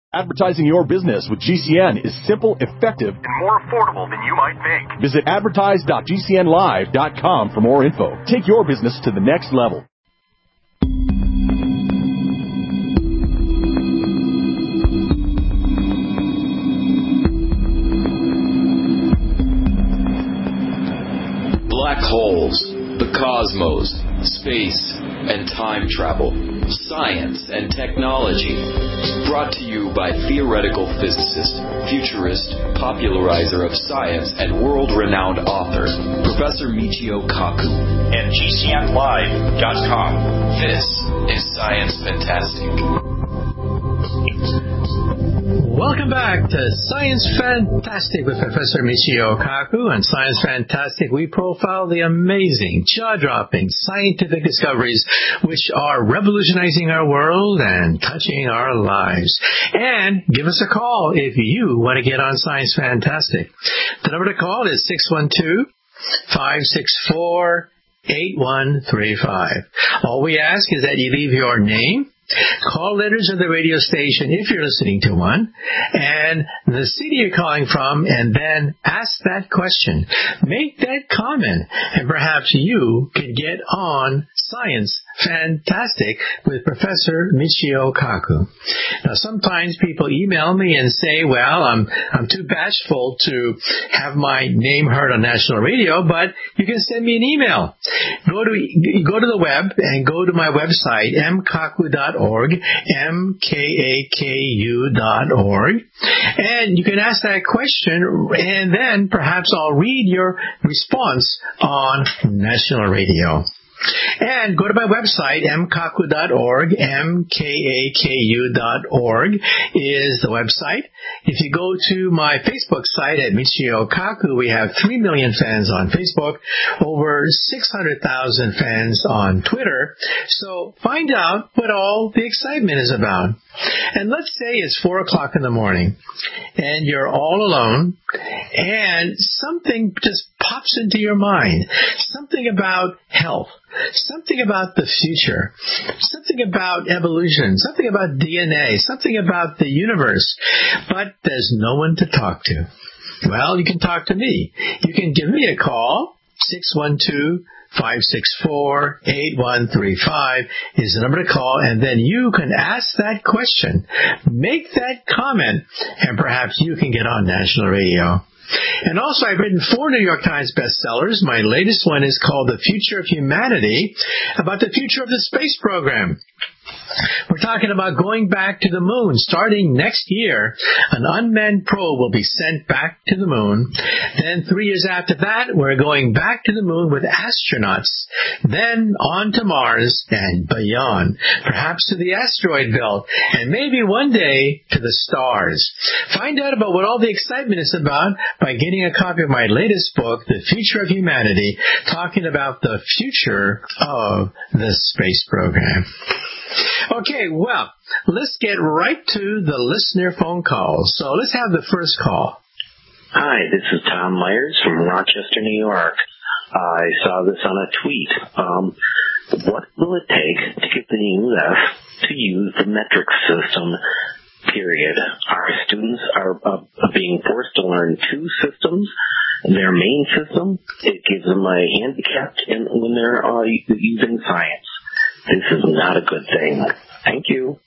Advertising your business with GCN is simple, effective, and more affordable than you might think. Visit advertise.gcnlive.com for more info. Take your business to the next level. Black holes, the cosmos, space, and time travel, science and technology. Brought to you by theoretical physicist, futurist, popularizer of science, and world-renowned author, Professor Michio Kaku. And GCNlive.com. This is Science Fantastic. Welcome back to Science Fantastic with Professor Michio Kaku. On Science Fantastic, we profile the amazing, jaw-dropping scientific discoveries which are revolutionizing our world and touching our lives. And give us a call if you want to get on Science Fantastic. The number to call is 612-564-8135. All we ask is that you leave your name, call letters of the radio station if you're listening to one, and the city you're calling from, and then ask that question. Make that comment, and perhaps you can get on Science Fantastic with Professor Michio Kaku. Now, sometimes people email me and say, well, I'm too bashful to have my name heard on national radio, but you can send me an email. Go to the web and go to my website, mkaku.org, mkaku.org, and you can ask that question, and then perhaps I'll read your response on national radio. And go to my website, mkaku.org, mkaku.org is the website. If you go to my Facebook site at Michio Kaku, we have 3 million fans on Facebook, over 600,000 fans on Twitter. So find out what all the excitement is about. And let's say it's 4 o'clock in the morning, and you're all alone, and something just pops into your mind. Something about health. Something about the future, something about evolution, something about DNA, something about the universe, but there's no one to talk to. Well, you can talk to me. You can give me a call, 612-564-8135 is the number to call, and then you can ask that question, make that comment, and perhaps you can get on national radio. And also, I've written 4 New York Times bestsellers. My latest one is called The Future of Humanity, about the future of the space program. We're talking about going back to the moon. Starting next year, an unmanned probe will be sent back to the moon. Then 3 years after that, we're going back to the moon with astronauts. Then on to Mars and beyond, perhaps to the asteroid belt, and maybe one day to the stars. Find out about what all the excitement is about by getting a copy of my latest book, The Future of Humanity, talking about the future of the space program. Okay, well, let's get right to the listener phone calls. So let's have the first call. Hi, this is Tom Myers from Rochester, New York. I saw this on a tweet. What will it take to get the U.S. to use the metric system, period? Our students are being forced to learn 2 systems. Their main system, it gives them a handicap when they're using science. This is not a good thing. Thank you.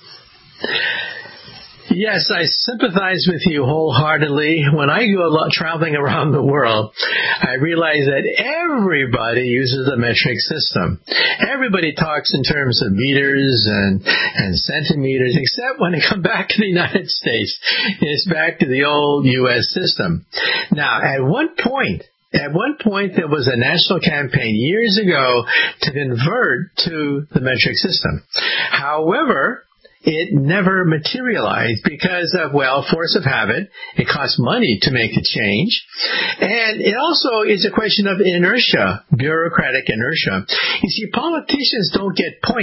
Yes, I sympathize with you wholeheartedly. When I go traveling around the world, I realize that everybody uses the metric system. Everybody talks in terms of meters and centimeters, except when they come back to the United States. It's back to the old U.S. system. Now, at one point, there was a national campaign years ago to convert to the metric system. However, it never materialized because of, force of habit. It costs money to make a change. And it also is a question of inertia, bureaucratic inertia. You see, politicians don't get points.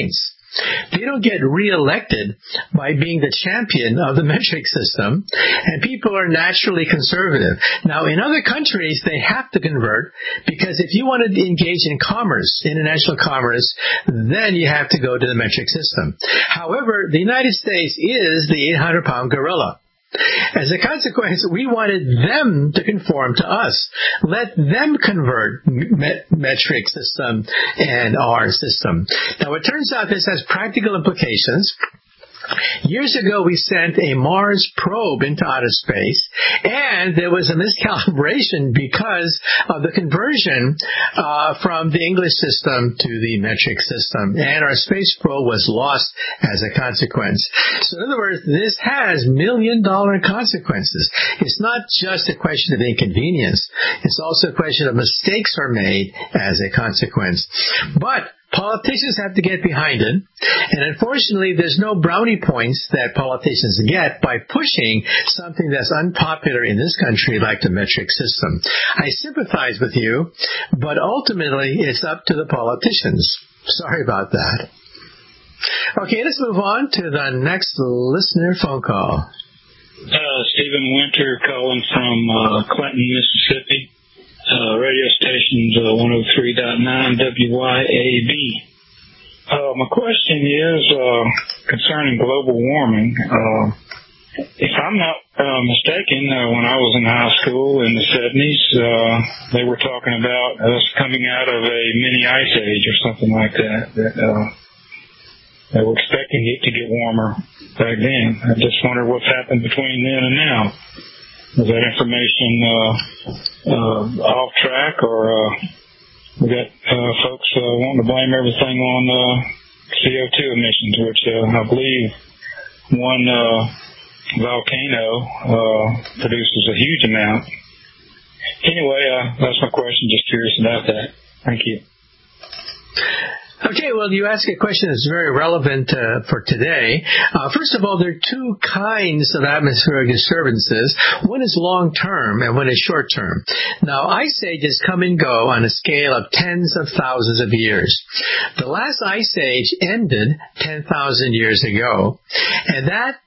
They don't get reelected by being the champion of the metric system, and people are naturally conservative. Now, in other countries, they have to convert, because if you want to engage in commerce, international commerce, then you have to go to the metric system. However, the United States is the 800-pound gorilla. As a consequence, we wanted them to conform to us. Let them convert metric system and our system. Now, it turns out this has practical implications. Years ago, we sent a Mars probe into outer space, and there was a miscalibration because of the conversion from the English system to the metric system, and our space probe was lost as a consequence. So in other words, this has million-dollar consequences. It's not just a question of inconvenience. It's also a question of mistakes are made as a consequence. But politicians have to get behind it, and unfortunately there's no brownie points that politicians get by pushing something that's unpopular in this country like the metric system. I sympathize with you, but ultimately it's up to the politicians. Sorry about that. Okay, let's move on to the next listener phone call. Stephen Winter calling from Clinton, Mississippi. Radio stations 103.9 WYAB. My question is concerning global warming. If I'm not mistaken, when I was in high school in the 70s, they were talking about us coming out of a mini ice age or something like that. They were expecting it to get warmer back then. I just wonder what's happened between then and now. Is that information off track, or we got folks wanting to blame everything on CO2 emissions, which I believe one volcano produces a huge amount. Anyway, that's my question. Just curious about that. Thank you. Okay, well, you ask a question that's very relevant for today. First of all, there are two kinds of atmospheric disturbances. One is long-term and one is short-term. Now, ice ages come and go on a scale of tens of thousands of years. The last ice age ended 10,000 years ago, and that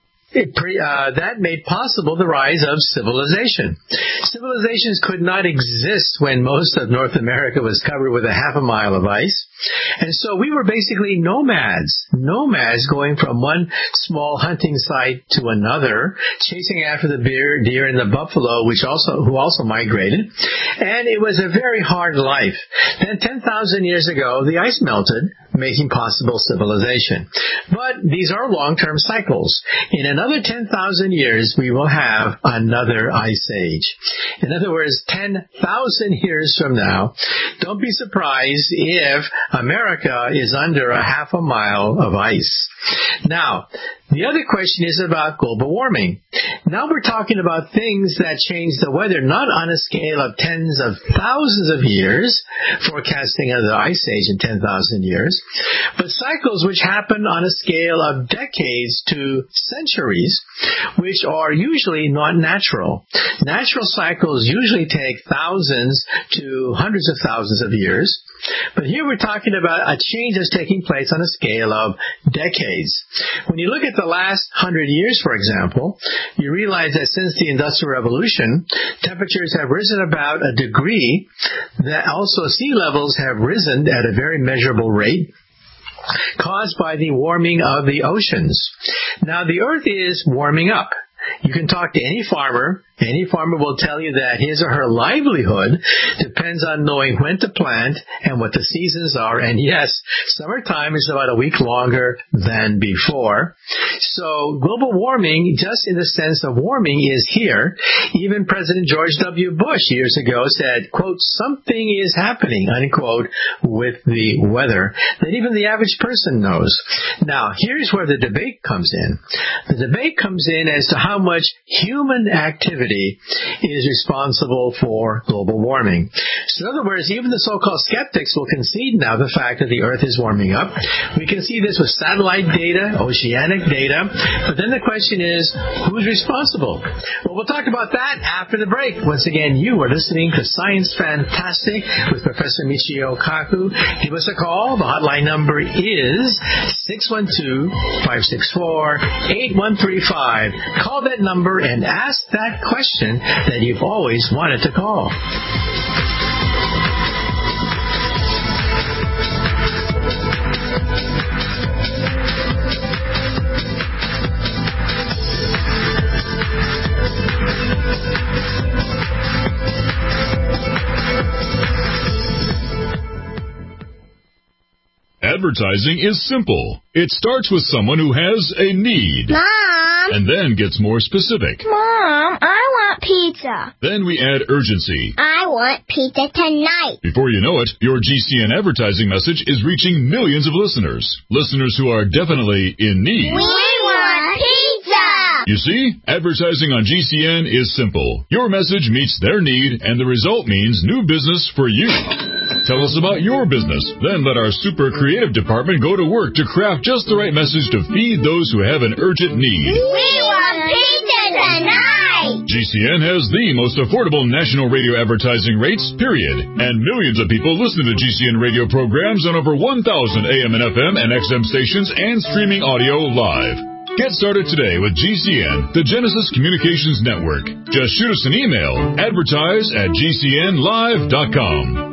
made possible the rise of civilization. Civilizations could not exist when most of North America was covered with a half a mile of ice. And so we were basically nomads going from one small hunting site to another, chasing after the deer and the buffalo, who also migrated. And it was a very hard life. Then 10,000 years ago, the ice melted, making possible civilization. But these are long-term cycles. In another 10,000 years, we will have another ice age. In other words, 10,000 years from now, don't be surprised if America is under a half a mile of ice. Now, the other question is about global warming. Now we're talking about things that change the weather, not on a scale of tens of thousands of years, forecasting of the ice age in 10,000 years, but cycles which happen on a scale of decades to centuries, which are usually not natural. Natural cycles usually take thousands to hundreds of thousands of years, but here we're talking about a change that's taking place on a scale of decades. When you look at the last 100 years, for example, you realize that since the Industrial Revolution, temperatures have risen about a degree, that also sea levels have risen at a very measurable rate, caused by the warming of the oceans. Now, the Earth is warming up. You can talk to any farmer. Any farmer will tell you that his or her livelihood depends on knowing when to plant and what the seasons are. And yes, summertime is about a week longer than before. So global warming, just in the sense of warming, is here. Even President George W. Bush years ago said, quote, something is happening, unquote, with the weather that even the average person knows. Now, here's where the debate comes in. The debate comes in as to how much human activity humanity is responsible for global warming. So in other words, even the so-called skeptics will concede now the fact that the Earth is warming up. We can see this with satellite data, oceanic data, but then the question is, who's responsible? Well, we'll talk about that after the break. Once again, you are listening to Science Fantastic with Professor Michio Kaku. Give us a call. The hotline number is 612-564-8135. Call that number and ask that question that you've always wanted to call. Advertising is simple. It starts with someone who has a need. Mom! And then gets more specific. Mom, I want pizza. Then we add urgency. I want pizza tonight. Before you know it, your GCN advertising message is reaching millions of listeners. Listeners who are definitely in need. We want pizza! You see, advertising on GCN is simple. Your message meets their need, and the result means new business for you. Tell us about your business. Then let our super creative department go to work to craft just the right message to feed those who have an urgent need. We want pizza tonight! GCN has the most affordable national radio advertising rates, period. And millions of people listen to GCN radio programs on over 1,000 AM and FM and XM stations and streaming audio live. Get started today with GCN, the Genesis Communications Network. Just shoot us an email, advertise@gcnlive.com.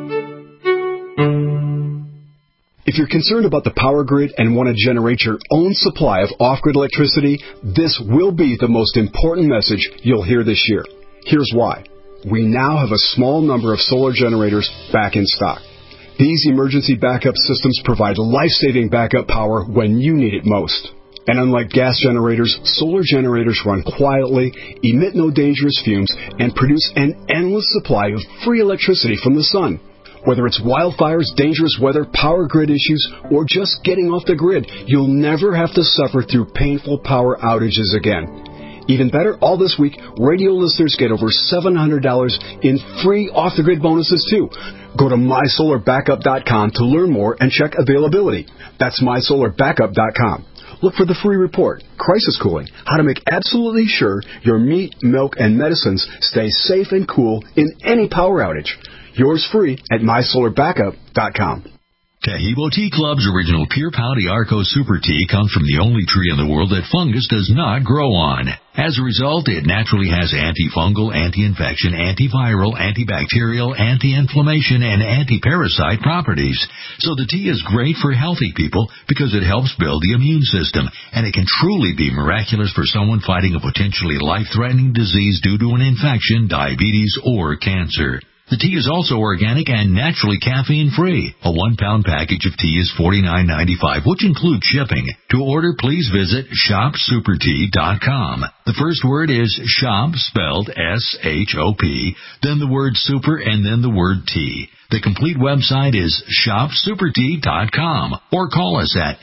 If you're concerned about the power grid and want to generate your own supply of off-grid electricity, this will be the most important message you'll hear this year. Here's why. We now have a small number of solar generators back in stock. These emergency backup systems provide life-saving backup power when you need it most. And unlike gas generators, solar generators run quietly, emit no dangerous fumes, and produce an endless supply of free electricity from the sun. Whether it's wildfires, dangerous weather, power grid issues, or just getting off the grid, you'll never have to suffer through painful power outages again. Even better, all this week, radio listeners get over $700 in free off-the-grid bonuses, too. Go to mysolarbackup.com to learn more and check availability. That's mysolarbackup.com. Look for the free report, Crisis Cooling, how to make absolutely sure your meat, milk, and medicines stay safe and cool in any power outage. Yours free at mysolarbackup.com. Taheebo Tea Club's original Pure Pau d'Arco Super Tea comes from the only tree in the world that fungus does not grow on. As a result, it naturally has antifungal, anti-infection, antiviral, antibacterial, anti-inflammation, and anti-parasite properties. So the tea is great for healthy people because it helps build the immune system, and it can truly be miraculous for someone fighting a potentially life-threatening disease due to an infection, diabetes, or cancer. The tea is also organic and naturally caffeine-free. A 1-pound package of tea is $49.95, which includes shipping. To order, please visit shopsupertea.com. The first word is shop, spelled S-H-O-P, then the word super, and then the word tea. The complete website is shopsupertea.com, or call us at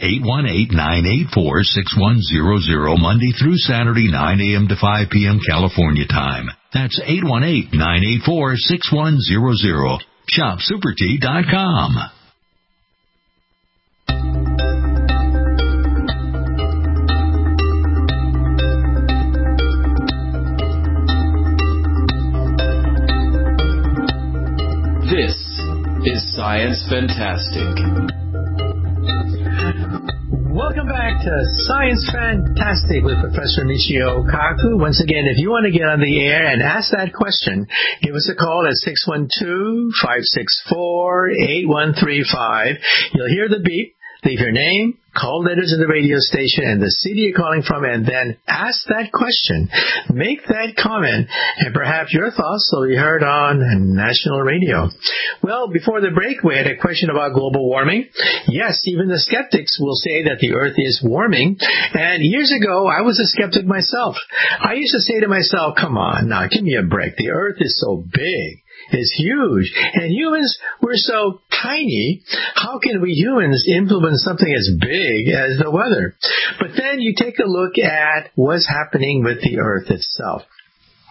818-984-6100 Monday through Saturday, 9 a.m. to 5 p.m. California time. That's 818-984-6100. shopsupertea.com. This is Science Fantastic. Welcome back to Science Fantastic with Professor Michio Kaku. Once again, if you want to get on the air and ask that question, give us a call at 612-564-8135. You'll hear the beep. Leave your name, call letters to the radio station, and the city you're calling from, and then ask that question. Make that comment, and perhaps your thoughts will be heard on national radio. Well, before the break, we had a question about global warming. Yes, even the skeptics will say that the Earth is warming. And years ago, I was a skeptic myself. I used to say to myself, come on, now, give me a break. The Earth is so big. Is huge. And humans, we're so tiny. How can we humans influence something as big as the weather? But then you take a look at what's happening with the Earth itself.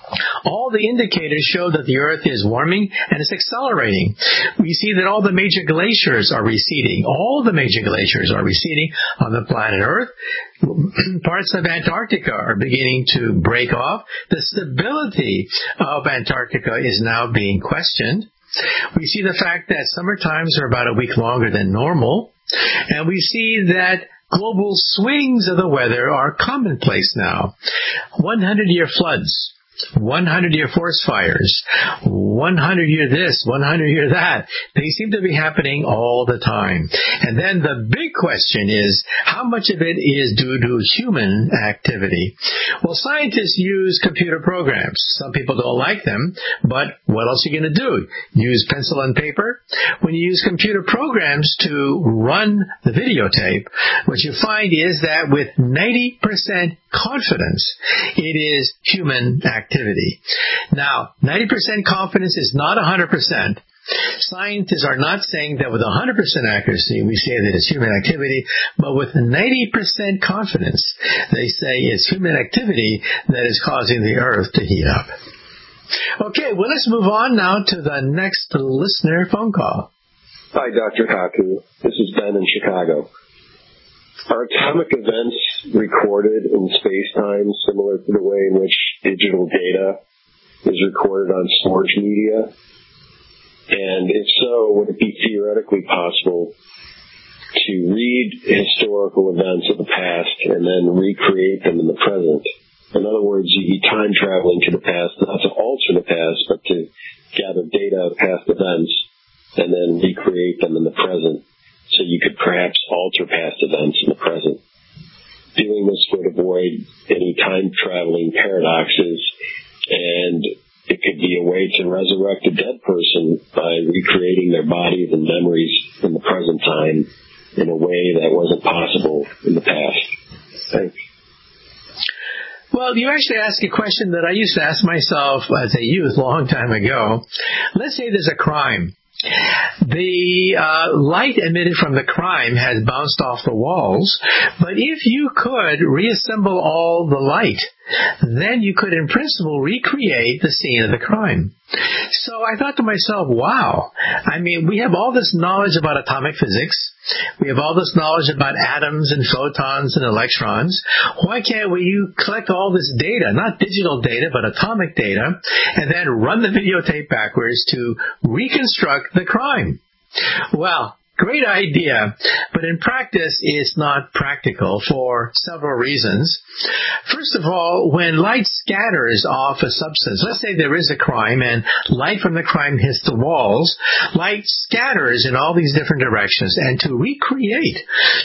All the indicators show that the Earth is warming and it's accelerating. We see that all the major glaciers are receding. All the major glaciers are receding on the planet Earth. Parts of Antarctica are beginning to break off. The stability of Antarctica is now being questioned. We see the fact that summer times are about a week longer than normal. And we see that global swings of the weather are commonplace now. 100-year floods, 100-year forest fires, 100-year this, 100-year that. They seem to be happening all the time. And then the big question is, how much of it is due to human activity? Well, scientists use computer programs. Some people don't like them, but what else are you going to do? Use pencil and paper? When you use computer programs to run the videotape, what you find is that with 90% confidence, it is human activity. Now, 90% confidence is not 100%. Scientists are not saying that with 100% accuracy we say that it's human activity, but with 90% confidence they say it's human activity that is causing the Earth to heat up. Okay, well, let's move on now to the next listener phone call. Hi, Dr. Kaku. This is Ben in Chicago. Are atomic events recorded in space-time similar to the way in which digital data is recorded on storage media? And if so, would it be theoretically possible to read historical events of the past and then recreate them in the present? In other words, you'd be time traveling to the past, not to alter the past, but to gather data of past events and then recreate them in the present, so you could perhaps alter past events in the present. Doing this would avoid any time-traveling paradoxes, and it could be a way to resurrect a dead person by recreating their bodies and memories in the present time in a way that wasn't possible in the past. Thanks. Well, you actually asked a question that I used to ask myself as a youth a long time ago. Let's say there's a crime. The light emitted from the crime has bounced off the walls, but if you could reassemble all the light, then you could in principle recreate the scene of the crime. So I thought to myself, wow, I mean, we have all this knowledge about atomic physics. We have all this knowledge about atoms and photons and electrons. Why can't we collect all this data, not digital data, but atomic data, and then run the videotape backwards to reconstruct the crime? Well, great idea, but in practice, it's not practical for several reasons. First of all, when light scatters off a substance, let's say there is a crime and light from the crime hits the walls, light scatters in all these different directions, and to recreate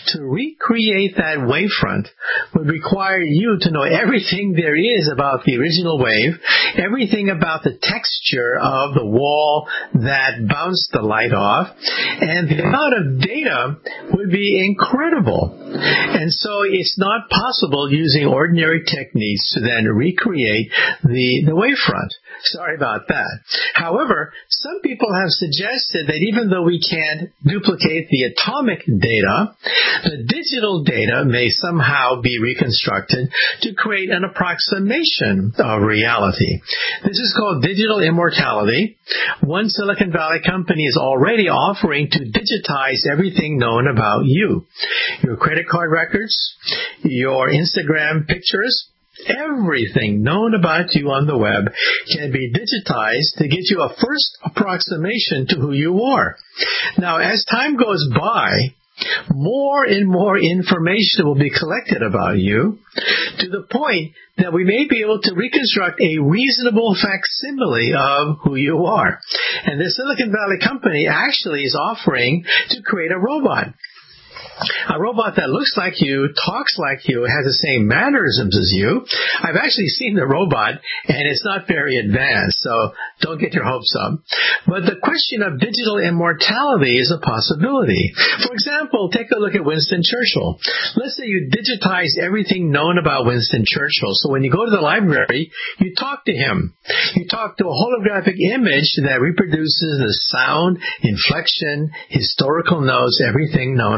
that wavefront would require you to know everything there is about the original wave, everything about the texture of the wall that bounced the light off, and the amount of data would be incredible. And so it's not possible using ordinary techniques to then recreate the wavefront. Sorry about that. However, some people have suggested that even though we can't duplicate the atomic data, the digital data may somehow be reconstructed to create an approximation of reality. This is called digital immortality. One Silicon Valley company is already offering to digitize everything known about you. Your credit card records, your Instagram pictures, everything known about you on the web can be digitized to get you a first approximation to who you are. Now, as time goes by, more and more information will be collected about you to the point that we may be able to reconstruct a reasonable facsimile of who you are. And the Silicon Valley company actually is offering to create a robot. A robot that looks like you, talks like you, has the same mannerisms as you. I've actually seen the robot, and it's not very advanced, so don't get your hopes up. But the question of digital immortality is a possibility. For example, take a look at Winston Churchill. Let's say you digitize everything known about Winston Churchill. So when you go to the library, you talk to him. You talk to a holographic image that reproduces the sound, inflection, historical notes, everything known about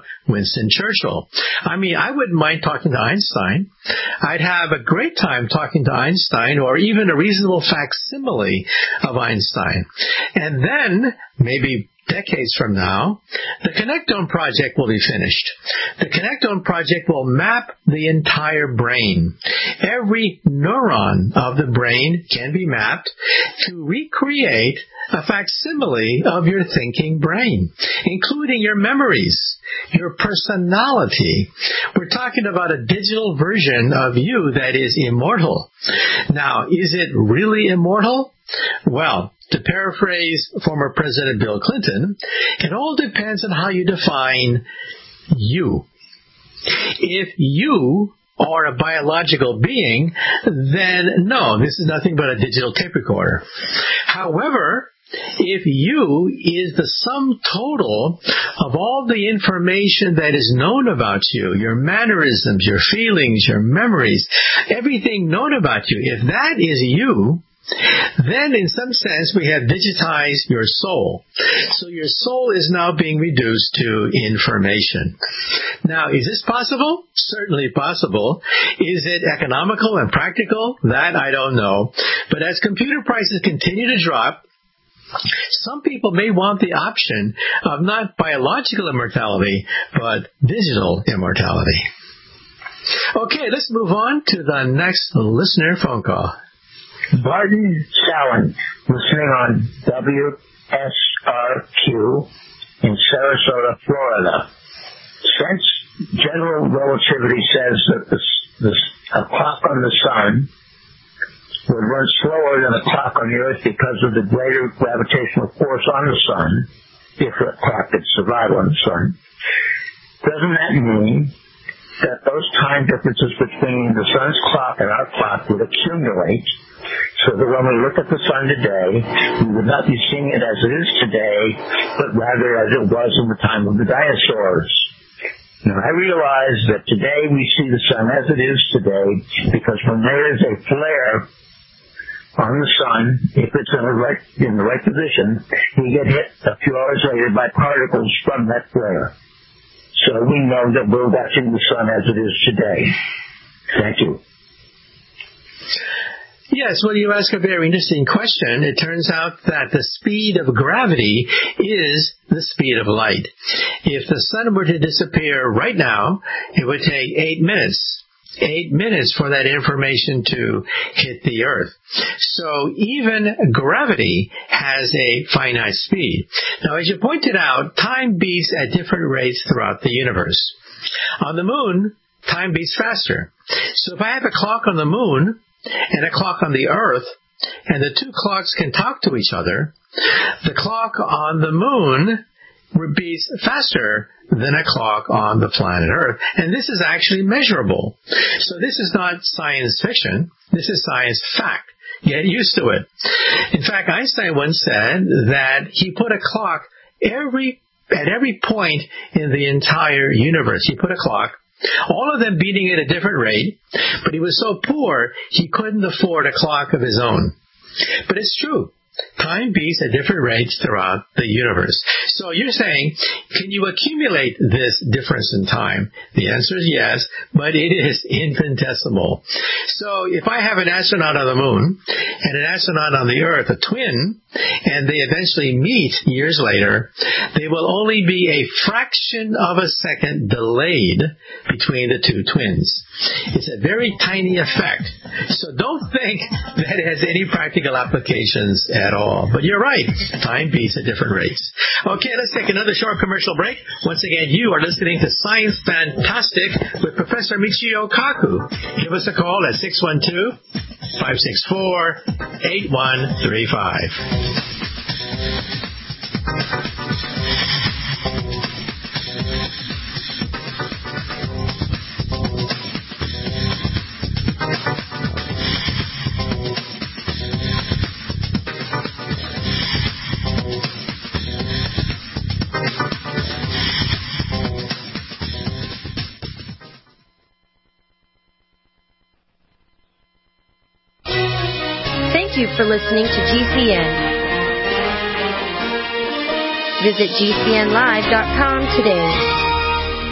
Winston Churchill. I mean, I wouldn't mind talking to Einstein. I'd have a great time talking to Einstein, or even a reasonable facsimile of Einstein. And then, maybe decades from now, the Connectome project will be finished. The Connectome project will map the entire brain. Every neuron of the brain can be mapped to recreate a facsimile of your thinking brain, including your memories, your personality. We're talking about a digital version of you that is immortal. Now, is it really immortal? Well, to paraphrase former President Bill Clinton, it all depends on how you define you. If you are a biological being, then no, this is nothing but a digital tape recorder. However, if you is the sum total of all the information that is known about you, your mannerisms, your feelings, your memories, everything known about you, if that is you, then in some sense we have digitized your soul. So your soul is now being reduced to information. Now, is this possible? Certainly possible. Is it economical and practical? That I don't know. But as computer prices continue to drop, some people may want the option of not biological immortality, but digital immortality. Okay, let's move on to the next listener phone call. Barton Salen, listening on WSRQ in Sarasota, Florida. Since general relativity says that the clock on the sun would run slower than a clock on the Earth because of the greater gravitational force on the sun, if a clock could survive on the sun, doesn't that mean that those time differences between the sun's clock and our clock would accumulate, so that when we look at the sun today, we would not be seeing it as it is today, but rather as it was in the time of the dinosaurs? Now, I realize that today we see the sun as it is today because when there is a flare on the sun, if it's in the right position, we get hit a few hours later by particles from that flare. So we know that we're watching the sun as it is today. Thank you. Yes, well, you ask a very interesting question. It turns out that the speed of gravity is the speed of light. If the sun were to disappear right now, it would take 8 minutes. 8 minutes for that information to hit the Earth. So even gravity has a finite speed. Now, as you pointed out, time beats at different rates throughout the universe. On the moon, time beats faster. So if I have a clock on the moon and a clock on the Earth, and the two clocks can talk to each other, the clock on the moon beats faster than a clock on the planet Earth. And this is actually measurable. So this is not science fiction. This is science fact. Get used to it. In fact, Einstein once said that he put a clock at every point in the entire universe. He put a clock, all of them beating at a different rate, but he was so poor he couldn't afford a clock of his own. But it's true. Time beats at different rates throughout the universe. So you're saying, can you accumulate this difference in time? The answer is yes, but it is infinitesimal. So if I have an astronaut on the moon and an astronaut on the Earth, a twin, and they eventually meet years later, they will only be a fraction of a second delayed between the two twins. It's a very tiny effect. So don't think that it has any practical applications at all. But you're right. Time beats at different rates. Okay, let's take another short commercial break. Once again, you are listening to Science Fantastic with Professor Michio Kaku. Give us a call at 612-564-8135. Thank you for listening to GCN. Visit GCNlive.com today.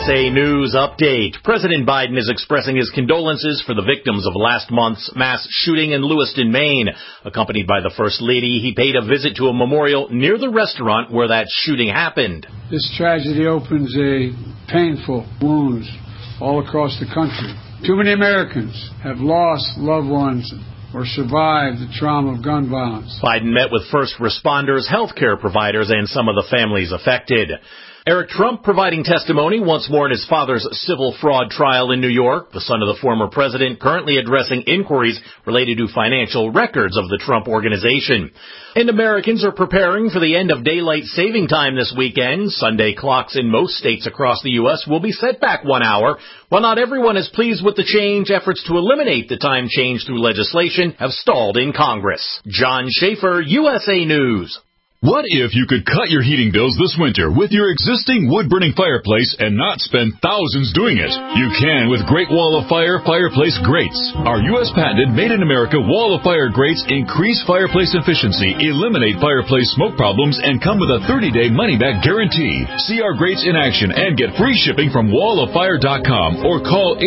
USA News Update. President Biden is expressing his condolences for the victims of last month's mass shooting in Lewiston, Maine. Accompanied by the First Lady, he paid a visit to a memorial near the restaurant where that shooting happened. This tragedy opens a painful wounds all across the country. Too many Americans have lost loved ones or survived the trauma of gun violence. Biden met with first responders, healthcare providers, and some of the families affected. Eric Trump providing testimony once more in his father's civil fraud trial in New York. The son of the former president currently addressing inquiries related to financial records of the Trump organization. And Americans are preparing for the end of daylight saving time this weekend. Sunday clocks in most states across the U.S. will be set back 1 hour. While not everyone is pleased with the change, efforts to eliminate the time change through legislation have stalled in Congress. John Schaefer, USA News. What if you could cut your heating bills this winter with your existing wood-burning fireplace and not spend thousands doing it? You can with Great Wall of Fire fireplace grates. Our U.S. patented made-in-America Wall of Fire grates increase fireplace efficiency, eliminate fireplace smoke problems, and come with a 30-day money-back guarantee. See our grates in action and get free shipping from walloffire.com or call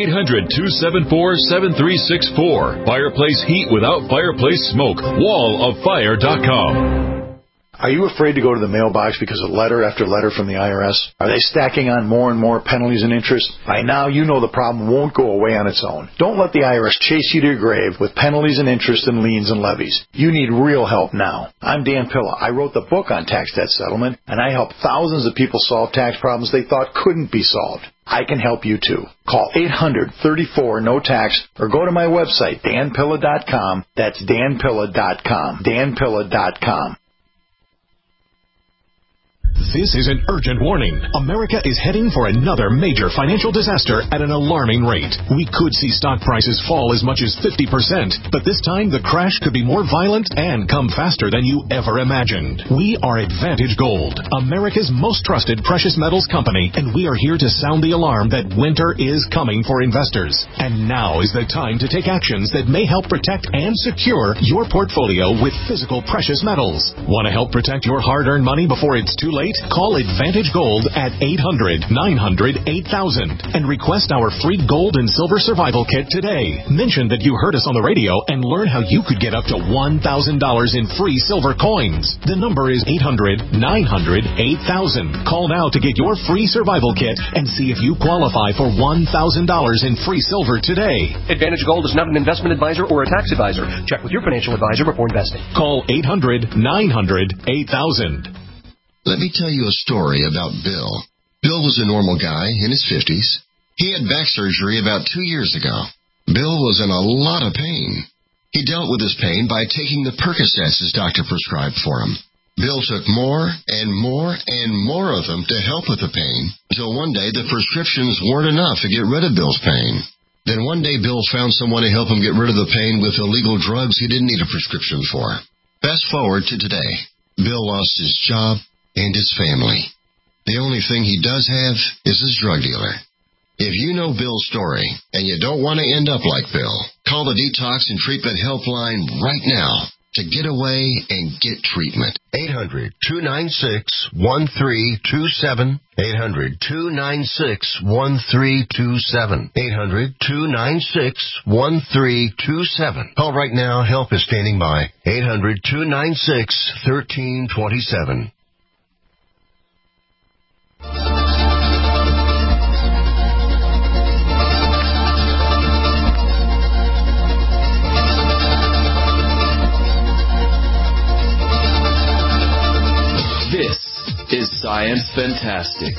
800-274-7364. Fireplace heat without fireplace smoke. walloffire.com. Are you afraid to go to the mailbox because of letter after letter from the IRS? Are they stacking on more and more penalties and interest? By now, you know the problem won't go away on its own. Don't let the IRS chase you to your grave with penalties and interest and liens and levies. You need real help now. I'm Dan Pilla. I wrote the book on tax debt settlement, and I help thousands of people solve tax problems they thought couldn't be solved. I can help you too. Call 800-34-NO-TAX or go to my website, danpilla.com. That's danpilla.com. danpilla.com. This is an urgent warning. America is heading for another major financial disaster at an alarming rate. We could see stock prices fall as much as 50%, but this time the crash could be more violent and come faster than you ever imagined. We are Advantage Gold, America's most trusted precious metals company, and we are here to sound the alarm that winter is coming for investors. And now is the time to take actions that may help protect and secure your portfolio with physical precious metals. Want to help protect your hard-earned money before it's too late? Call Advantage Gold at 800-900-8000 and request our free gold and silver survival kit today. Mention that you heard us on the radio and learn how you could get up to $1,000 in free silver coins. The number is 800-900-8000. Call now to get your free survival kit and see if you qualify for $1,000 in free silver today. Advantage Gold is not an investment advisor or a tax advisor. Check with your financial advisor before investing. Call 800-900-8000. Let me tell you a story about Bill. Bill was a normal guy in his 50s. He had back surgery about 2 years ago. Bill was in a lot of pain. He dealt with his pain by taking the Percocets his doctor prescribed for him. Bill took more and more and more of them to help with the pain, until one day the prescriptions weren't enough to get rid of Bill's pain. Then one day Bill found someone to help him get rid of the pain with illegal drugs he didn't need a prescription for. Fast forward to today. Bill lost his job and his family. The only thing he does have is his drug dealer. If you know Bill's story and you don't want to end up like Bill, call the Detox and Treatment Helpline right now to get away and get treatment. 800-296-1327. 800-296-1327. 800-296-1327. Call right now. Help is standing by. 800-296-1327. This is Science Fantastic.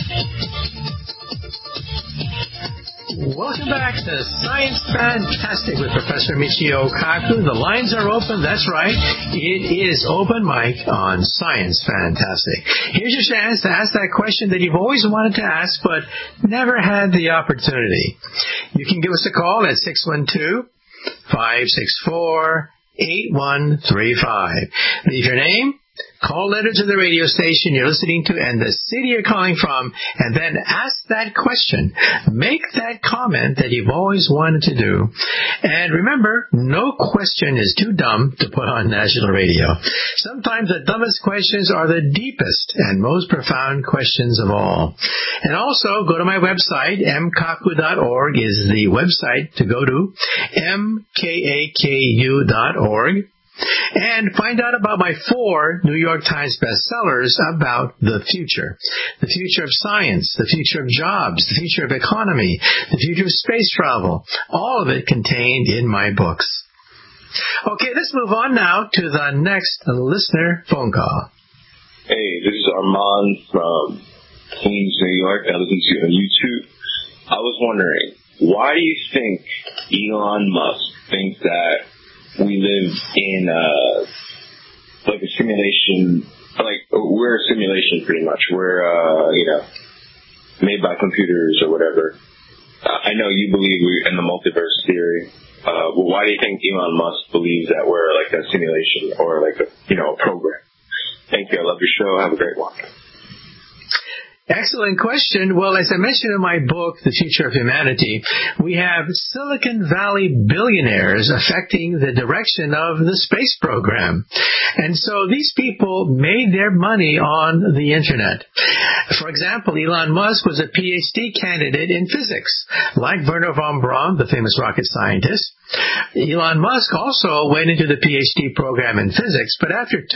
Welcome back to Science Fantastic with Professor Michio Kaku. The lines are open. That's right. It is open mic on Science Fantastic. Here's your chance to ask that question that you've always wanted to ask but never had the opportunity. You can give us a call at 612-564-8135. Leave your name Call letter to the radio station you're listening to and the city you're calling from, and then ask that question. Make that comment that you've always wanted to do. And remember, no question is too dumb to put on national radio. Sometimes the dumbest questions are the deepest and most profound questions of all. And also, go to my website, mkaku.org is the website to go to, mkaku.org. And find out about my 4 New York Times bestsellers about the future. The future of science, the future of jobs, the future of economy, the future of space travel. All of it contained in my books. Okay, let's move on now to the next listener phone call. Hey, this is Armand from Queens, New York. I listen to you on YouTube. I was wondering, why do you think Elon Musk thinks that we live in like a simulation, like we're a simulation pretty much. We're made by computers or whatever. I know you believe we're in the multiverse theory. Well, why do you think Elon Musk believes that we're like a simulation or like a program? Thank you. I love your show. Have a great one. Excellent question. Well, as I mentioned in my book, The Future of Humanity, we have Silicon Valley billionaires affecting the direction of the space program. And so these people made their money on the Internet. For example, Elon Musk was a PhD candidate in physics, like Wernher von Braun, the famous rocket scientist. Elon Musk also went into the PhD program in physics, but after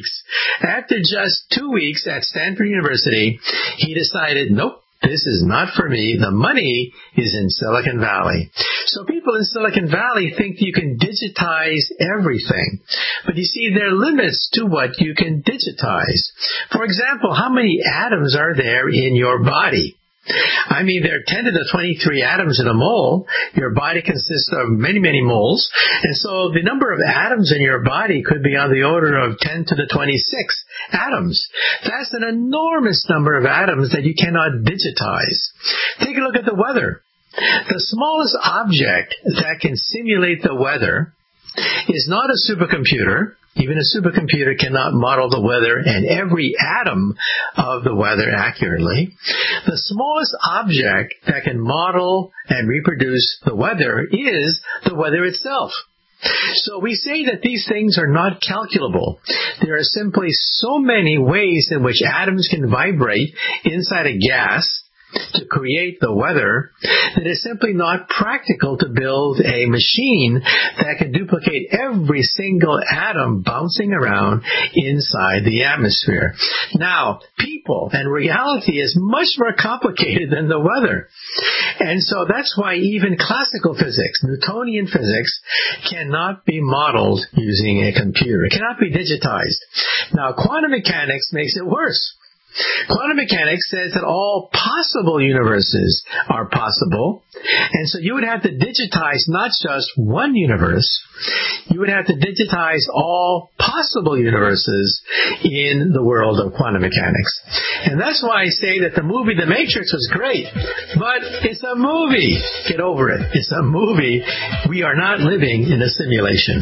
just 2 weeks at Stanford University, he decided, nope, this is not for me. The money is in Silicon Valley. So people in Silicon Valley think you can digitize everything. But you see, there are limits to what you can digitize. For example, how many atoms are there in your body? I mean, there are 10 to the 23 atoms in a mole. Your body consists of many, many moles. And so the number of atoms in your body could be on the order of 10 to the 26 atoms. That's an enormous number of atoms that you cannot digitize. Take a look at the weather. The smallest object that can simulate the weather is not a supercomputer. Even a supercomputer cannot model the weather and every atom of the weather accurately. The smallest object that can model and reproduce the weather is the weather itself. So we say that these things are not calculable. There are simply so many ways in which atoms can vibrate inside a gas to create the weather, that it's simply not practical to build a machine that can duplicate every single atom bouncing around inside the atmosphere. Now, people and reality is much more complicated than the weather. And so that's why even classical physics, Newtonian physics, cannot be modeled using a computer. It cannot be digitized. Now, quantum mechanics makes it worse. Quantum mechanics says that all possible universes are possible, and so you would have to digitize not just one universe, you would have to digitize all possible universes in the world of quantum mechanics. And that's why I say that the movie The Matrix was great, but it's a movie. Get over it. It's a movie. We are not living in a simulation.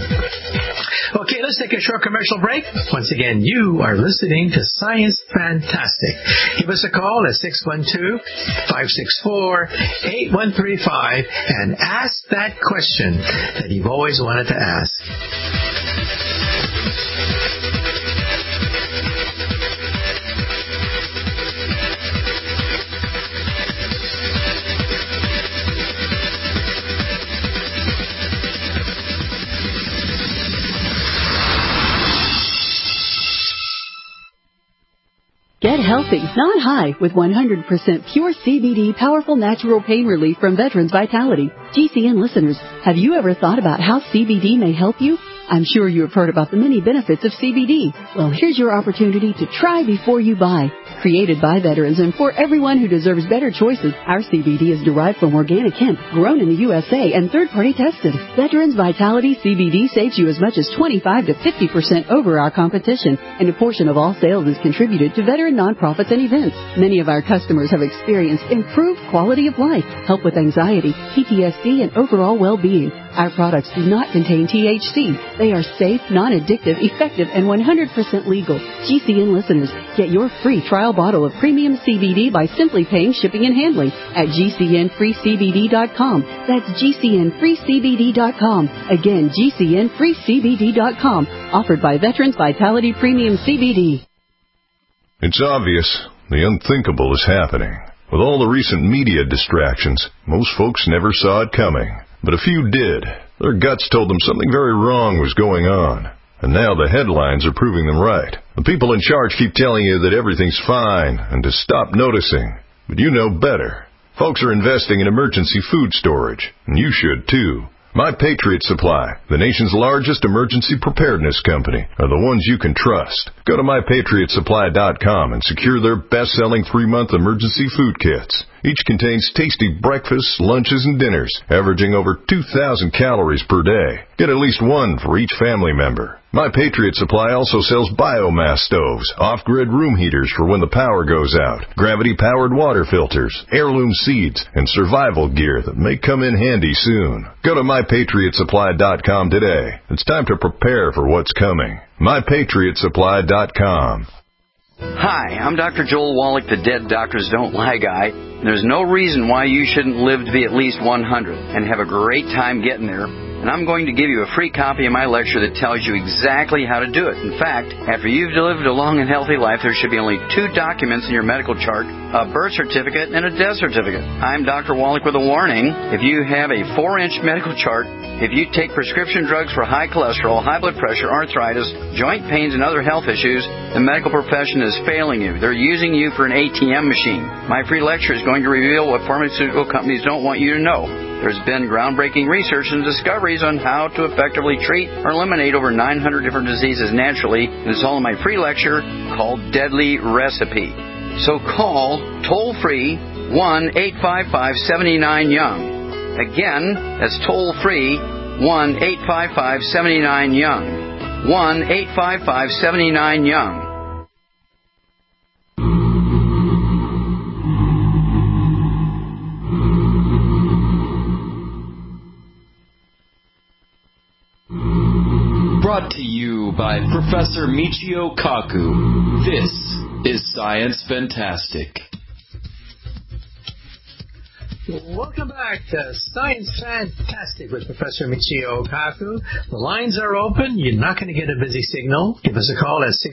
Okay, let's take a short commercial break. Once again, you are listening to Science Fantastic. Give us a call at 612-564-8135 and ask that question that you've always wanted to ask. Get healthy, not high, with 100% pure CBD powerful natural pain relief from Veterans Vitality. GCN listeners, have you ever thought about how CBD may help you? I'm sure you have heard about the many benefits of CBD. Well, here's your opportunity to try before you buy. Created by veterans and for everyone who deserves better choices, our CBD is derived from organic hemp, grown in the USA and third-party tested. Veterans Vitality CBD saves you as much as 25 to 50% over our competition, and a portion of all sales is contributed to veteran nonprofits and events. Many of our customers have experienced improved quality of life, help with anxiety, PTSD, and overall well-being. Our products do not contain THC. They are safe, non-addictive, effective, and 100% legal. GCN listeners, get your free trial bottle of premium CBD by simply paying shipping and handling at GCNFreeCBD.com. That's GCNFreeCBD.com. Again, GCNFreeCBD.com. Offered by Veterans Vitality Premium CBD. It's obvious. The unthinkable is happening. With all the recent media distractions, most folks never saw it coming. But a few did. Their guts told them something very wrong was going on. And now the headlines are proving them right. The people in charge keep telling you that everything's fine and to stop noticing. But you know better. Folks are investing in emergency food storage, and you should too. My Patriot Supply, the nation's largest emergency preparedness company, are the ones you can trust. Go to MyPatriotSupply.com and secure their best-selling 3-month emergency food kits. Each contains tasty breakfasts, lunches, and dinners, averaging over 2,000 calories per day. Get at least one for each family member. My Patriot Supply also sells biomass stoves, off-grid room heaters for when the power goes out, gravity-powered water filters, heirloom seeds, and survival gear that may come in handy soon. Go to MyPatriotSupply.com today. It's time to prepare for what's coming. MyPatriotSupply.com. Hi, I'm Dr. Joel Wallach, the Dead Doctors Don't Lie guy. There's no reason why you shouldn't live to be at least 100 and have a great time getting there. And I'm going to give you a free copy of my lecture that tells you exactly how to do it. In fact, after you've lived a long and healthy life, there should be only 2 documents in your medical chart, a birth certificate and a death certificate. I'm Dr. Wallach with a warning. If you have a 4-inch medical chart, if you take prescription drugs for high cholesterol, high blood pressure, arthritis, joint pains, and other health issues, the medical profession is failing you. They're using you for an ATM machine. My free lecture is going to reveal what pharmaceutical companies don't want you to know. There's been groundbreaking research and discoveries on how to effectively treat or eliminate over 900 different diseases naturally, and it's all in my free lecture called Deadly Recipe. So call toll-free 1-855-79-YOUNG. Again, that's toll-free 1-855-79-YOUNG. 1-855-79-YOUNG. Brought to you by Professor Michio Kaku. This is Science Fantastic. Welcome back to Science Fantastic with Professor Michio Kaku. The lines are open. You're not going to get a busy signal. Give us a call at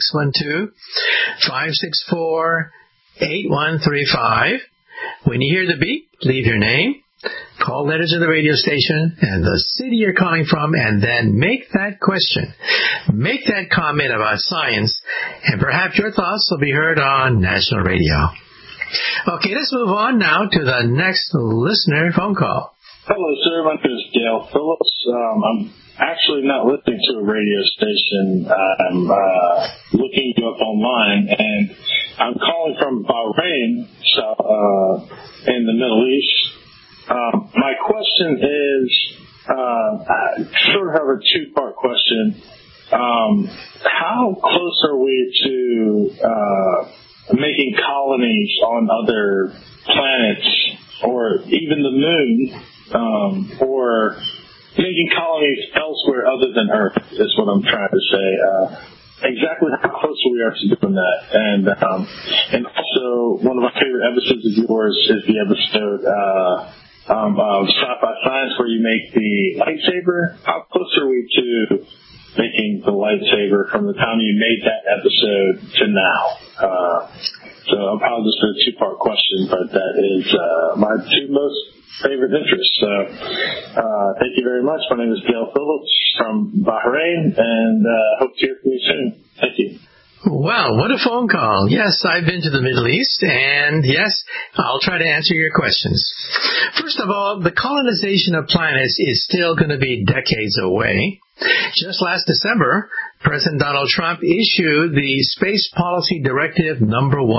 612-564-8135. When you hear the beep, leave your name, call letters of the radio station, and the city you're calling from, and then make that question. Make that comment about science, and perhaps your thoughts will be heard on national radio. Okay, let's move on now to the next listener phone call. Hello, sir. My name is Dale Phillips. I'm actually not listening to a radio station. I'm looking you up online, and I'm calling from Bahrain, in the Middle East. My question is, I sort of have a 2-part question. How close are we to making colonies on other planets, or even the moon, or making colonies elsewhere other than Earth, is what I'm trying to say. Exactly how close we are to doing that. And also, one of my favorite episodes of yours is the episode of Sci-Fi Science where you make the lightsaber. How close are we to making the lightsaber from the time you made that episode to now? So I apologize for the 2-part question, but that is my 2 most favorite interests. So thank you very much. My name is Dale Phillips from Bahrain, and hope to hear from you soon. Thank you. Wow, what a phone call. Yes, I've been to the Middle East, and yes, I'll try to answer your questions. First of all, the colonization of planets is still going to be decades away. Just last December, President Donald Trump issued the Space Policy Directive No. 1.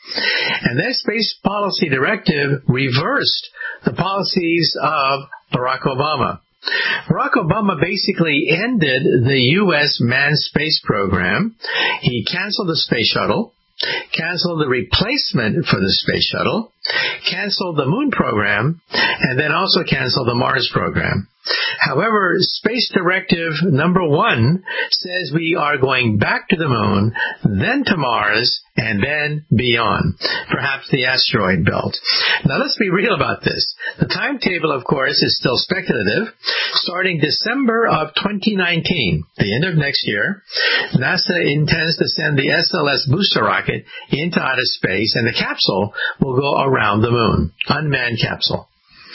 And that Space Policy Directive reversed the policies of Barack Obama. Barack Obama basically ended the U.S. manned space program. He canceled the space shuttle, canceled the replacement for the space shuttle, canceled the moon program, and then also canceled the Mars program. However, Space Directive number 1 says we are going back to the moon, then to Mars, and then beyond, perhaps the asteroid belt. Now, let's be real about this. The timetable, of course, is still speculative. Starting December of 2019, the end of next year, NASA intends to send the SLS booster rocket into outer space, and the capsule will go around the moon, unmanned capsule.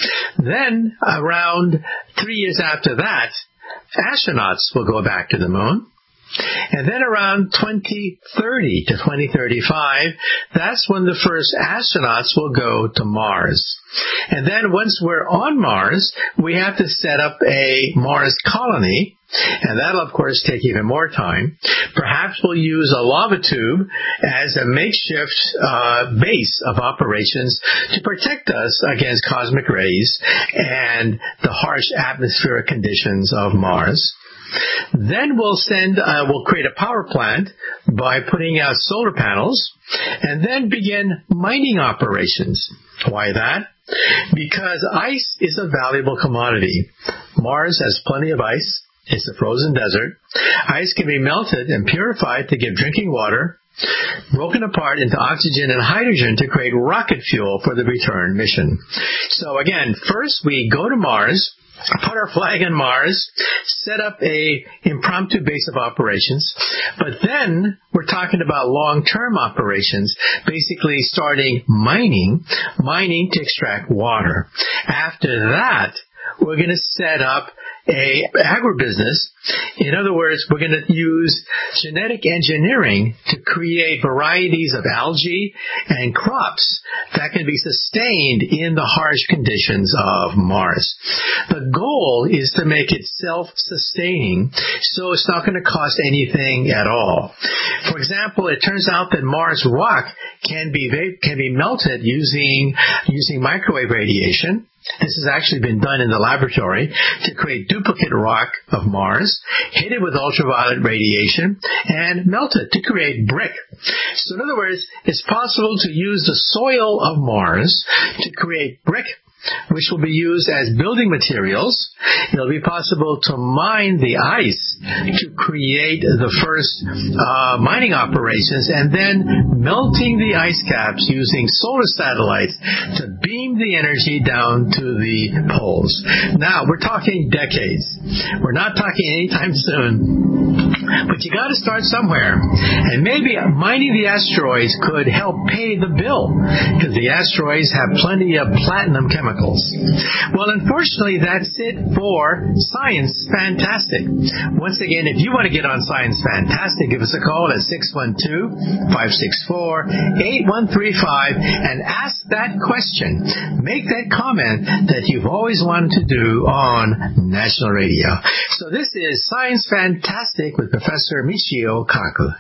Then, around 3 years after that, astronauts will go back to the moon. And then around 2030 to 2035, that's when the first astronauts will go to Mars. And then once we're on Mars, we have to set up a Mars colony, and that'll, of course, take even more time. Perhaps we'll use a lava tube as a makeshift base of operations to protect us against cosmic rays and the harsh atmospheric conditions of Mars. Then we'll create a power plant by putting out solar panels and then begin mining operations. Why that? Because ice is a valuable commodity. Mars has plenty of ice. It's a frozen desert. Ice can be melted and purified to give drinking water, broken apart into oxygen and hydrogen to create rocket fuel for the return mission. So again, first we go to Mars, put our flag on Mars, set up a impromptu base of operations, but then we're talking about long-term operations, basically starting mining to extract water. After that, we're going to set up a agribusiness. In other words, we're going to use genetic engineering to create varieties of algae and crops that can be sustained in the harsh conditions of Mars. The goal is to make it self-sustaining, so it's not going to cost anything at all. For example, it turns out that Mars rock can be melted using microwave radiation. This has actually been done in the laboratory to create duplicate rock of Mars, hit it with ultraviolet radiation, and melt it to create brick. So in other words, it's possible to use the soil of Mars to create brick, which will be used as building materials. It'll be possible to mine the ice to create the first mining operations, and then melting the ice caps using solar satellites to beam the energy down to the poles. Now, we're talking decades. We're not talking anytime soon. But you got to start somewhere. And maybe mining the asteroids could help pay the bill, because the asteroids have plenty of platinum chemicals. Well, unfortunately, that's it for Science Fantastic. Once again, if you want to get on Science Fantastic, give us a call at 612-564-8135 and ask that question. Make that comment that you've always wanted to do on National Radio. So this is Science Fantastic with Professor Michio Kaku.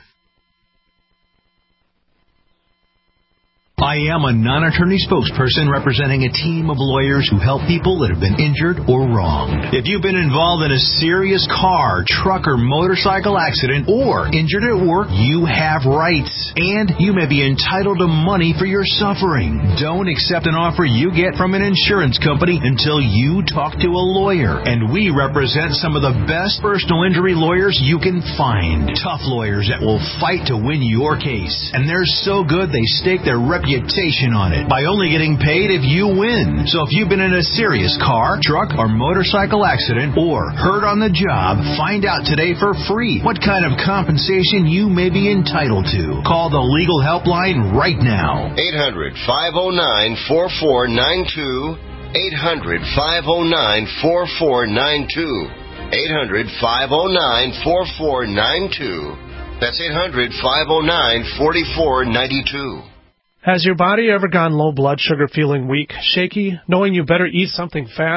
I am a non-attorney spokesperson representing a team of lawyers who help people that have been injured or wronged. If you've been involved in a serious car, truck, or motorcycle accident or injured at work, you have rights, and you may be entitled to money for your suffering. Don't accept an offer you get from an insurance company until you talk to a lawyer, and we represent some of the best personal injury lawyers you can find. Tough lawyers that will fight to win your case, and they're so good they stake their reputation on it by only getting paid if you win. So if you've been in a serious car, truck, or motorcycle accident or hurt on the job, find out today for free what kind of compensation you may be entitled to. Call the legal helpline right now. 800-509-4492. 800-509-4492. 800-509-4492. That's 800-509-4492. Has your body ever gone low blood sugar, feeling weak, shaky, knowing you better eat something fast?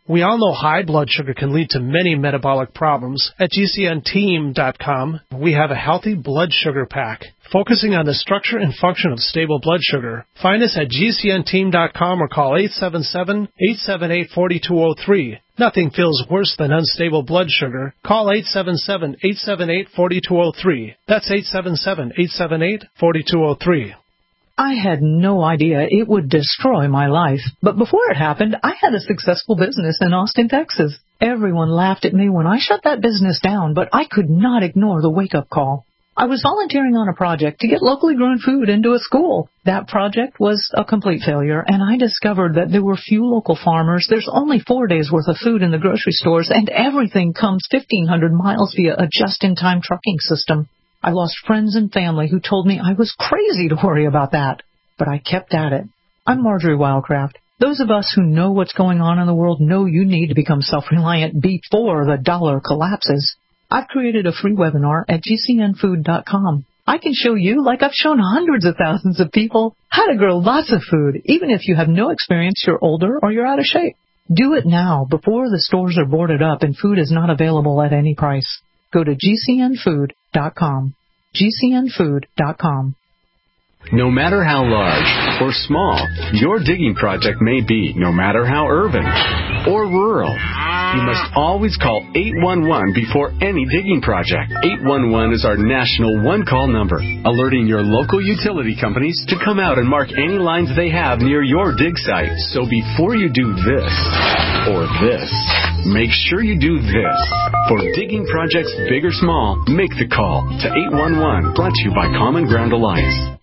We all know high blood sugar can lead to many metabolic problems. At GCNteam.com, we have a healthy blood sugar pack, focusing on the structure and function of stable blood sugar. Find us at GCNteam.com or call 877-878-4203. Nothing feels worse than unstable blood sugar. Call 877-878-4203. That's 877-878-4203. I had no idea it would destroy my life. But before it happened, I had a successful business in Austin, Texas. Everyone laughed at me when I shut that business down, but I could not ignore the wake-up call. I was volunteering on a project to get locally grown food into a school. That project was a complete failure, and I discovered that there were few local farmers. There's only 4 days' worth of food in the grocery stores, and everything comes 1,500 miles via a just-in-time trucking system. I lost friends and family who told me I was crazy to worry about that. But I kept at it. I'm Marjorie Wildcraft. Those of us who know what's going on in the world know you need to become self-reliant before the dollar collapses. I've created a free webinar at GCNfood.com. I can show you, like I've shown hundreds of thousands of people, how to grow lots of food, even if you have no experience, you're older, or you're out of shape. Do it now, before the stores are boarded up and food is not available at any price. Go to GCNfood.com. GCNfood.com. No matter how large or small your digging project may be, no matter how urban or rural, you must always call 811 before any digging project. 811 is our national one-call number, alerting your local utility companies to come out and mark any lines they have near your dig site. So before you do this or this, make sure you do this. For digging projects big or small, make the call to 811, brought to you by Common Ground Alliance.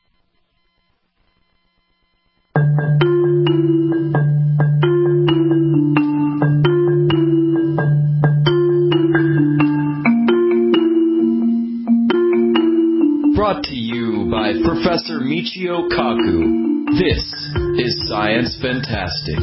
Brought to you by Professor Michio Kaku. This is Science Fantastic.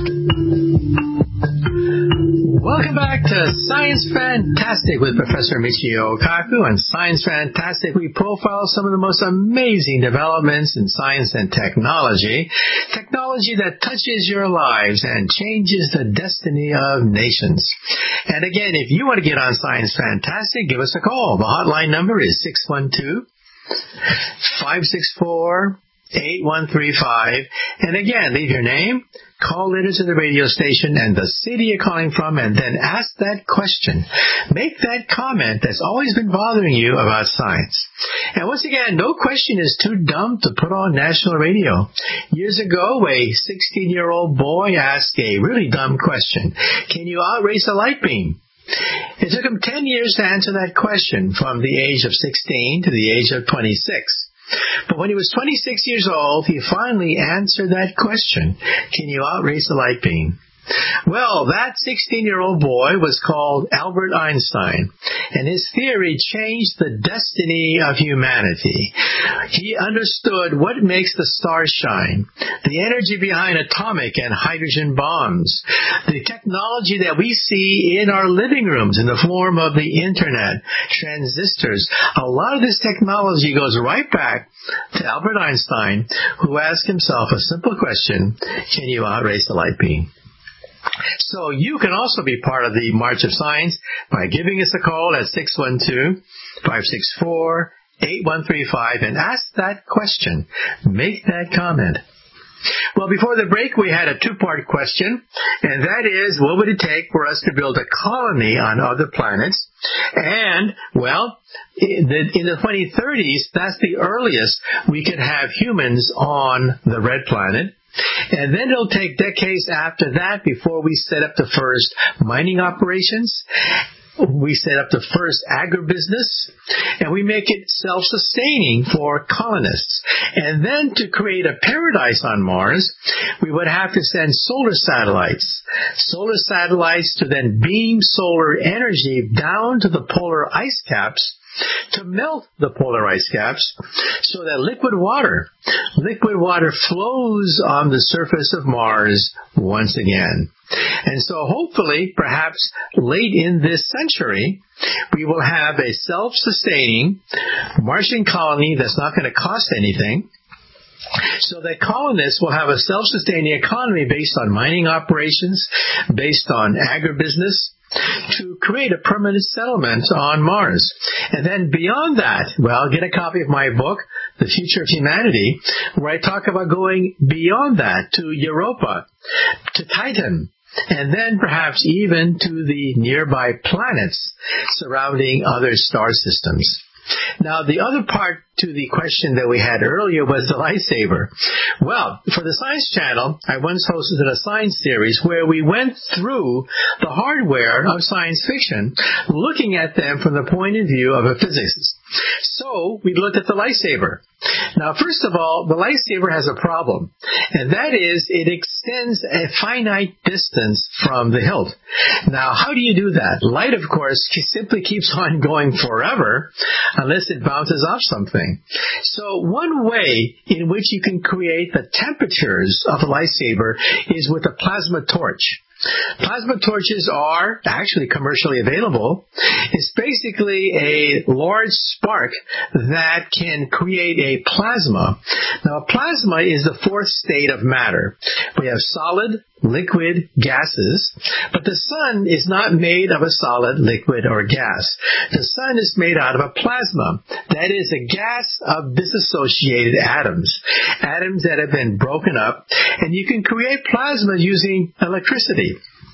Welcome back to Science Fantastic with Professor Michio Kaku. On Science Fantastic, we profile some of the most amazing developments in science and technology. Technology that touches your lives and changes the destiny of nations. And again, if you want to get on Science Fantastic, give us a call. The hotline number is 612-564-8135. And again, leave your name, call letter to the radio station and the city you're calling from, and then ask that question. Make that comment that's always been bothering you about science. And once again, no question is too dumb to put on national radio. Years ago, a 16-year-old boy asked a really dumb question. Can you outrace a light beam? It took him 10 years to answer that question, from the age of 16 to the age of 26. But when he was 26 years old, he finally answered that question. Can you outrace a light beam? Well, that 16-year-old boy was called Albert Einstein, and his theory changed the destiny of humanity. He understood what makes the stars shine, the energy behind atomic and hydrogen bombs, the technology that we see in our living rooms in the form of the internet, transistors. A lot of this technology goes right back to Albert Einstein, who asked himself a simple question: can you outrace a light beam? So you can also be part of the March of Science by giving us a call at 612-564-8135 and ask that question. Make that comment. Well, before the break, we had a two-part question, and that is, what would it take for us to build a colony on other planets? And, well, in the 2030s, that's the earliest we could have humans on the red planet. And then it'll take decades after that before we set up the first mining operations. We set up the first agribusiness, and we make it self-sustaining for colonists. And then to create a paradise on Mars, we would have to send solar satellites to then beam solar energy down to the polar ice caps to melt the polar ice caps so that liquid water flows on the surface of Mars once again. And so hopefully, perhaps late in this century, we will have a self-sustaining Martian colony that's not going to cost anything. So the colonists will have a self-sustaining economy based on mining operations, based on agribusiness, to create a permanent settlement on Mars. And then beyond that, well, get a copy of my book, The Future of Humanity, where I talk about going beyond that to Europa, to Titan, and then perhaps even to the nearby planets surrounding other star systems. Now, the other part to the question that we had earlier was the lightsaber. Well, for the Science Channel, I once hosted a science series where we went through the hardware of science fiction, looking at them from the point of view of a physicist. So, we looked at the lightsaber. Now, first of all, the lightsaber has a problem, and that is it extends a finite distance from the hilt. Now, how do you do that? Light, of course, simply keeps on going forever unless it bounces off something. So one way in which you can create the temperatures of a lightsaber is with a plasma torch. Plasma torches are actually commercially available. It's basically a large spark that can create a plasma. Now, a plasma is the fourth state of matter. We have solid, liquid, gases, but the sun is not made of a solid, liquid, or gas. The sun is made out of a plasma. That is a gas of dissociated atoms, atoms that have been broken up, and you can create plasma using electricity.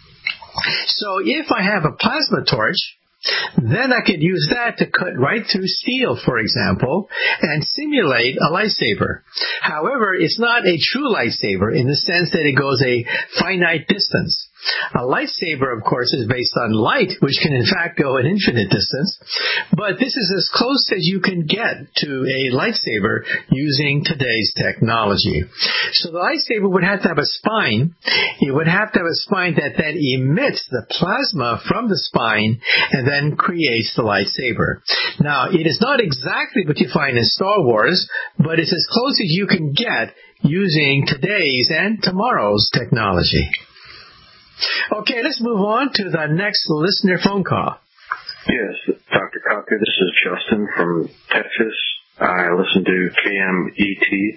So if I have a plasma torch, then I could use that to cut right through steel, for example, and simulate a lightsaber. However, it's not a true lightsaber in the sense that it goes a finite distance. A lightsaber, of course, is based on light, which can in fact go an infinite distance. But this is as close as you can get to a lightsaber using today's technology. So the lightsaber would have to have a spine. It would have to have a spine that then emits the plasma from the spine and then creates the lightsaber. Now, it is not exactly what you find in Star Wars, but it's as close as you can get using today's and tomorrow's technology. Okay, let's move on to the next listener phone call. Yes, Dr. Kaku, this is Justin from Texas. I listen to KMET.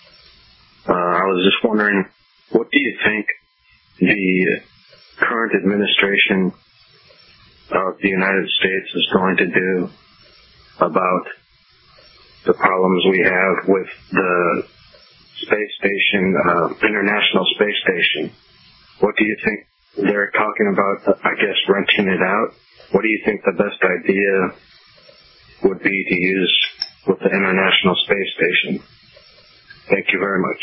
I was just wondering, what do you think the current administration of the United States is going to do about the problems we have with the space station, International Space Station? What do you think? They're talking about, I guess, renting it out. What do you think the best idea would be to use with the International Space Station? Thank you very much.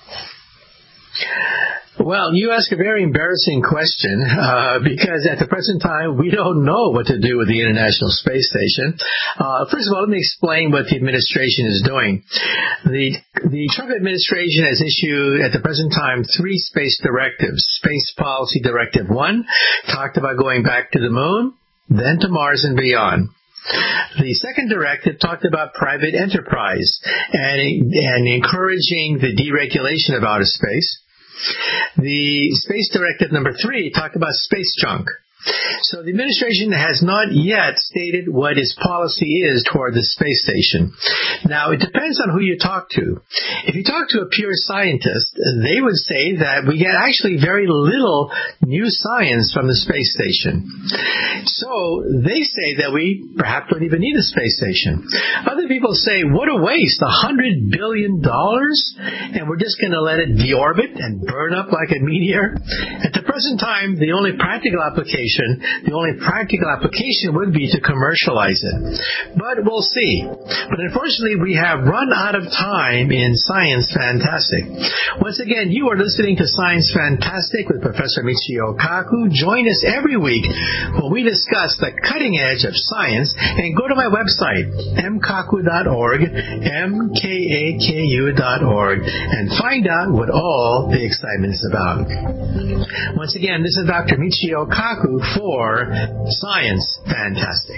Well, you ask a very embarrassing question because at the present time, we don't know what to do with the International Space Station. First of all, let me explain what the administration is doing. The Trump administration has issued, at the present time, 3 space directives. Space Policy Directive 1 talked about going back to the moon, then to Mars and beyond. The second directive talked about private enterprise and encouraging the deregulation of outer space. The Space Directive number 3 talked about space junk. So the administration has not yet stated what its policy is toward the space station. Now, it depends on who you talk to. If you talk to a pure scientist, they would say that we get actually very little new science from the space station. So they say that we perhaps don't even need a space station. Other people say, what a waste, $100 billion, and we're just going to let it deorbit and burn up like a meteor. At the present time, the only practical application would be to commercialize it. But we'll see. But unfortunately, we have run out of time in Science Fantastic. Once again, you are listening to Science Fantastic with Professor Michio Kaku. Join us every week when we discuss the cutting edge of science, and go to my website, mkaku.org, mkaku.org, and find out what all the excitement is about. Once again, this is Dr. Michio Kaku for Science Fantastic.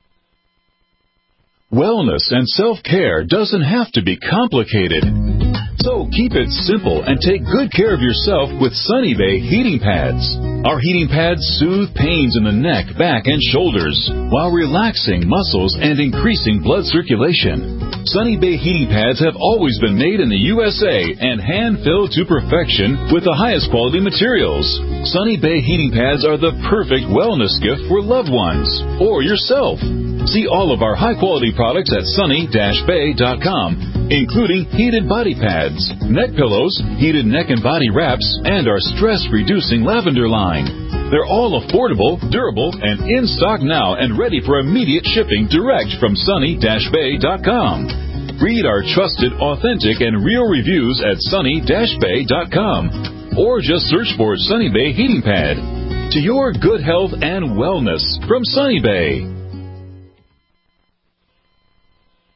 Wellness and self-care doesn't have to be complicated. So keep it simple and take good care of yourself with Sunny Bay heating pads. Our heating pads soothe pains in the neck, back, and shoulders while relaxing muscles and increasing blood circulation. Sunny Bay heating pads have always been made in the USA and hand-filled to perfection with the highest quality materials. Sunny Bay heating pads are the perfect wellness gift for loved ones or yourself. See all of our high-quality products at sunny-bay.com, including heated body pads, neck pillows, heated neck and body wraps, and our stress-reducing lavender line. They're all affordable, durable, and in stock now and ready for immediate shipping direct from sunny-bay.com. Read our trusted, authentic, and real reviews at sunny-bay.com, or just search for Sunny Bay Heating Pad. To your good health and wellness from Sunny Bay.